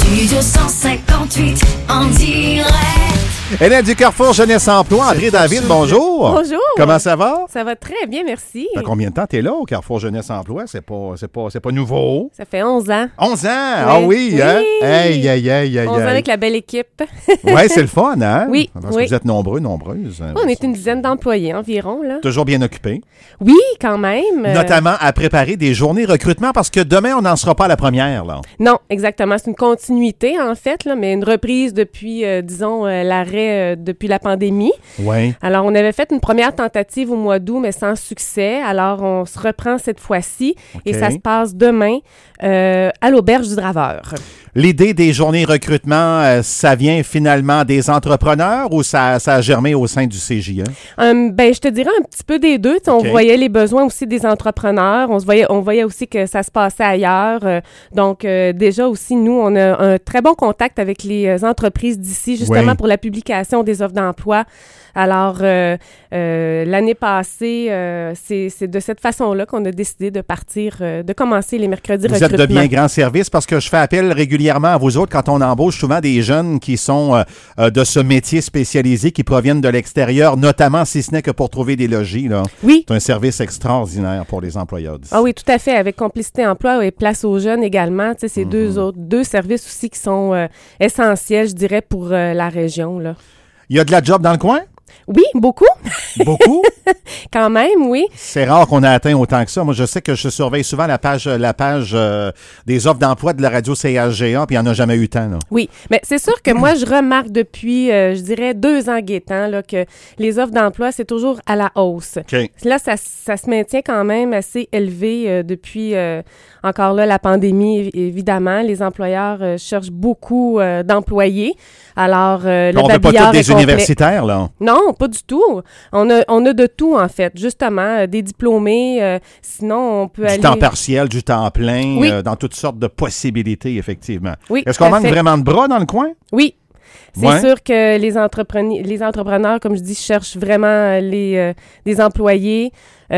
Studio 158 en direct. Hélène du Carrefour Jeunesse Emploi, André David, bonjour. Bonjour. Comment ça va? Ça va très bien, merci. Ça fait combien de temps t'es là au Carrefour Jeunesse Emploi? C'est pas nouveau. Ça fait 11 ans. 11 ans? Ah oui, hein? Aïe, aïe, aïe, aïe. 11 ans avec la belle équipe. Oui, c'est le fun, hein? Oui, Parce oui. que vous êtes nombreuses. On est une dizaine d'employés environ, là. Toujours bien occupés. Oui, quand même. Notamment à préparer des journées recrutement parce que demain, on n'en sera pas à la première, là. Non, exactement. C'est une continuité, en fait, là, mais une reprise depuis, l'arrêt depuis la pandémie. Oui. Alors, on avait fait une première tentative au mois d'août, mais sans succès. Alors, on se reprend cette fois-ci et ça se passe demain à l'Auberge du Draveur. L'idée des journées recrutement, ça vient finalement des entrepreneurs ou ça a germé au sein du CJE? Je te dirais un petit peu des deux. On voyait les besoins aussi des entrepreneurs. On voyait aussi que ça se passait ailleurs. Donc, déjà aussi, nous, on a un très bon contact avec les entreprises d'ici, justement pour la publication des offres d'emploi. Alors, l'année passée, c'est de cette façon-là qu'on a décidé de partir, de commencer les mercredis recrutement. Vous êtes de bien grands services parce que je fais appel régulièrement à vous autres quand on embauche souvent des jeunes qui sont de ce métier spécialisé, qui proviennent de l'extérieur, notamment si ce n'est que pour trouver des logis. Là. Oui. C'est un service extraordinaire pour les employeurs d'ici. Ah oui, tout à fait. Avec Complicité Emploi et Place aux jeunes également. Tu sais, c'est deux services aussi qui sont essentiels, je dirais, pour la région, là. Il y a de la job dans le coin? Oui, beaucoup. Beaucoup? Quand même, oui. C'est rare qu'on ait atteint autant que ça. Moi, je sais que je surveille souvent la page des offres d'emploi de la radio CHGA, puis il n'y en a jamais eu tant. Là. Oui, mais c'est sûr que moi, je remarque depuis, je dirais, 2 ans guettant, là, que les offres d'emploi, c'est toujours à la hausse. Okay. Là, ça se maintient quand même assez élevé depuis, encore là, la pandémie, évidemment. Les employeurs cherchent beaucoup d'employés. Alors, le on ne veut pas tous des complet. universitaires, là? Non, pas du tout. On a de tout, en fait. Justement, des diplômés. Sinon, on peut aller... Du temps partiel, du temps plein, oui. Dans toutes sortes de possibilités, effectivement. Oui, est-ce qu'on manque vraiment de bras dans le coin? Oui. C'est sûr que les entrepreneurs, comme je dis, cherchent vraiment des employés.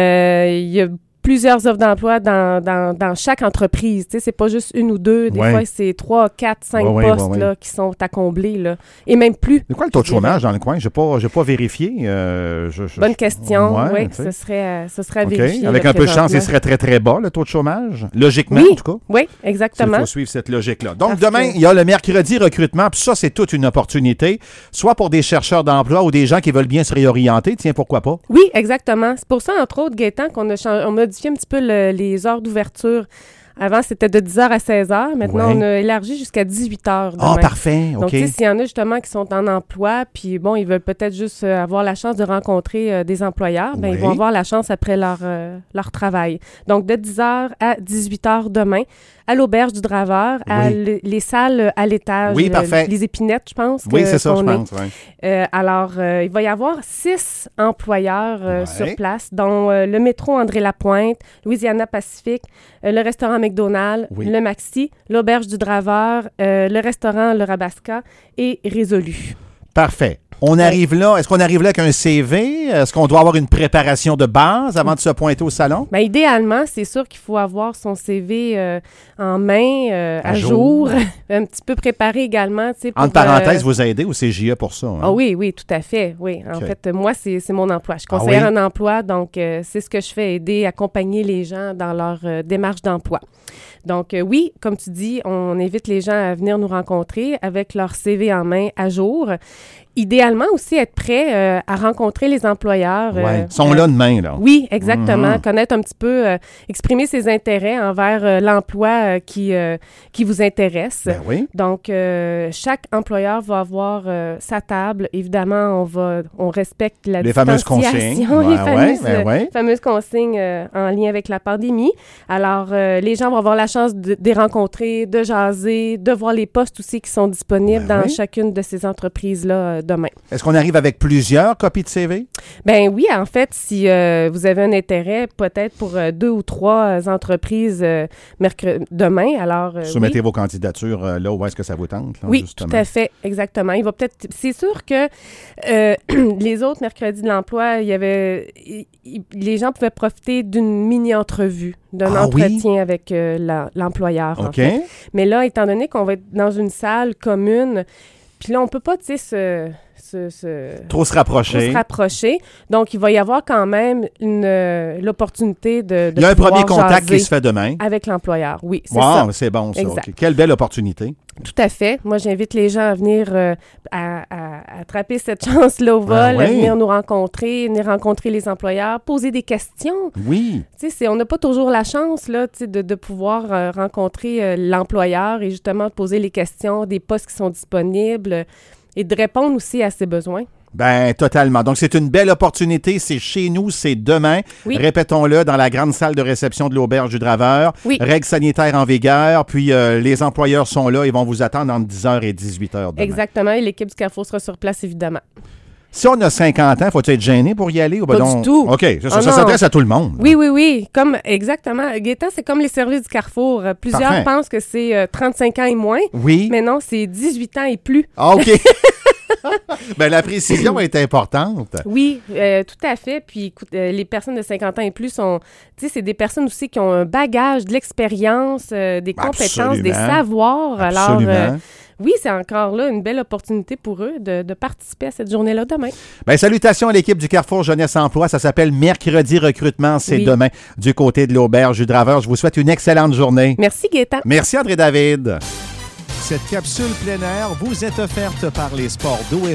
Il y a plusieurs offres d'emploi dans chaque entreprise. Tu sais, c'est pas juste une ou deux. Des fois, c'est 3, 4, 5 postes là, qui sont à combler. Là. Et même plus. C'est quoi le taux de chômage dans le coin? J'ai pas vérifié. Bonne question. Oui, ce serait à vérifier. Avec un peu de chance, il serait très, très bas, le taux de chômage. Logiquement, en tout cas. Oui, exactement. Il faut suivre cette logique-là. Donc, demain, il y a le mercredi recrutement. Puis ça, c'est toute une opportunité, soit pour des chercheurs d'emploi ou des gens qui veulent bien se réorienter. Tiens, pourquoi pas? Oui, exactement. C'est pour ça, entre autres, Gaëtan, qu'on a modifié un petit peu les heures d'ouverture. Avant, c'était de 10h à 16h. Maintenant, on a élargi jusqu'à 18h. Ah, parfait. OK. Donc, tu sais, s'il y en a justement qui sont en emploi, puis bon, ils veulent peut-être juste avoir la chance de rencontrer des employeurs, ils vont avoir la chance après leur travail. Donc, de 10h à 18h demain, à l'Auberge du Draveur, à les salles à l'étage. Oui, parfait. Les épinettes, je pense. Oui, c'est ça, je pense. Oui. Alors, il va y avoir 6 employeurs sur place, dont le métro André-Lapointe, Louisiana Pacifique, le restaurant McDonald's, le Maxi, l'Auberge du Draveur, le restaurant Le Rabasca et Résolu. Parfait. On arrive là. Est-ce qu'on arrive là avec un CV? Est-ce qu'on doit avoir une préparation de base avant de se pointer au salon? Bien, idéalement, c'est sûr qu'il faut avoir son CV en main, à jour, un petit peu préparé également. Entre parenthèses, vous aidez au CJE pour ça? Hein? Ah oui, tout à fait. Oui. En fait, moi, c'est mon emploi. Je suis conseillère en emploi, donc c'est ce que je fais, aider, accompagner les gens dans leur démarche d'emploi. Donc, oui, comme tu dis, on invite les gens à venir nous rencontrer avec leur CV en main à jour. Idéalement aussi être prêt à rencontrer les employeurs. Ils sont là demain, là. Oui, exactement. Connaître un petit peu, exprimer ses intérêts envers l'emploi qui vous intéresse. Ben oui. Donc, chaque employeur va avoir sa table. Évidemment, on respecte la distanciation, les fameuses consignes en lien avec la pandémie. Alors, les gens vont avoir la chance de les rencontrer, de jaser, de voir les postes aussi qui sont disponibles dans chacune de ces entreprises-là demain. Est-ce qu'on arrive avec plusieurs copies de CV? Ben oui, en fait, si vous avez un intérêt peut-être pour 2 ou 3 entreprises demain, alors soumettez vos candidatures là où est-ce que ça vous tente. Là, oui, justement. tout à fait, exactement. Il va peut-être. C'est sûr que les autres mercredis de l'emploi, les gens pouvaient profiter d'une mini-entrevue, d'un entretien avec l'employeur. OK. En fait. Mais là, étant donné qu'on va être dans une salle commune, puis là, on peut pas, tu sais, Trop se rapprocher. Donc, il va y avoir quand même l'opportunité de il y a un premier pouvoir contact jaser qui se fait demain. avec l'employeur, oui, c'est ça. Wow, c'est bon ça. Exact. Okay. Quelle belle opportunité. Tout à fait. Moi, j'invite les gens à venir à attraper cette chance-là au vol, Ah oui. à venir nous rencontrer, venir rencontrer les employeurs, poser des questions. Oui. Tu sais, on n'a pas toujours la chance là, tu sais, de pouvoir rencontrer l'employeur et justement de poser les questions des postes qui sont disponibles et de répondre aussi à ses besoins. Ben, totalement. Donc, c'est une belle opportunité. C'est chez nous, c'est demain. Oui. Répétons-le, dans la grande salle de réception de l'Auberge du Draveur. Oui. Règles sanitaires en vigueur. Puis, les employeurs sont là. Ils vont vous attendre entre 10h et 18h demain. Exactement. Et l'équipe du Carrefour sera sur place, évidemment. Si on a 50 ans, faut-il être gêné pour y aller? Ou Pas du tout. OK. Ça non. s'adresse à tout le monde. Oui. Exactement. Gaétan, c'est comme les services du Carrefour. Plusieurs Parfait. pensent que c'est 35 ans et moins. Oui. Mais non, c'est 18 ans et plus. Ah, OK. Ben, la précision est importante. Oui, tout à fait. Puis, écoute, les personnes de 50 ans et plus sont, tu sais, c'est des personnes aussi qui ont un bagage, de l'expérience, des compétences, Absolument. des savoirs. Absolument. Alors, oui, c'est encore là une belle opportunité pour eux de participer à cette journée-là demain. Ben, salutations à l'équipe du Carrefour Jeunesse Emploi. Ça s'appelle Mercredi Recrutement. C'est Oui. demain du côté de l'Auberge du Draveur. Je vous souhaite une excellente journée. Merci, Gaétan. Merci, André David. Cette capsule plein air vous est offerte par les sports d'eau et